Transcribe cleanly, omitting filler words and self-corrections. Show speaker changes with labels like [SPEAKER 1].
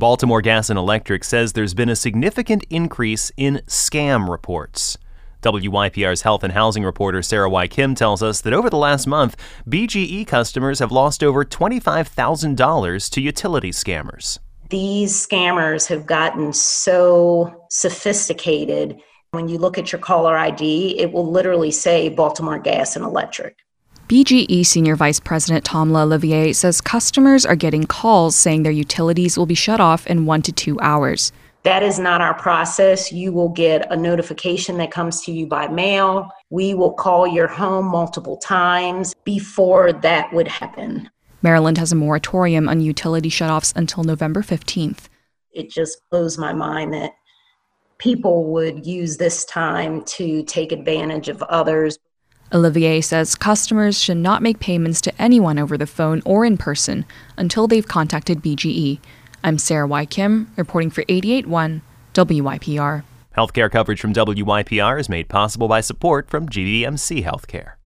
[SPEAKER 1] Baltimore Gas and Electric says there's been a significant increase in scam reports. WYPR's health and housing reporter Sarah Y. Kim tells us that over the last month, BGE customers have lost over $25,000 to utility scammers.
[SPEAKER 2] These scammers have gotten so sophisticated. When you look at your caller ID, it will literally say Baltimore Gas and Electric.
[SPEAKER 3] BGE Senior Vice President Tom LaOlivier says customers are getting calls saying their utilities will be shut off in 1 to 2 hours.
[SPEAKER 2] That is not our process. You will get a notification that comes to you by mail. We will call your home multiple times before that would happen.
[SPEAKER 3] Maryland has a moratorium on utility shutoffs until November 15th.
[SPEAKER 2] It just blows my mind that people would use this time to take advantage of others.
[SPEAKER 3] Olivier says customers should not make payments to anyone over the phone or in person until they've contacted BGE. I'm Sarah Y. Kim, reporting for 88.1 WYPR.
[SPEAKER 1] Healthcare coverage from WYPR is made possible by support from GDMC Healthcare.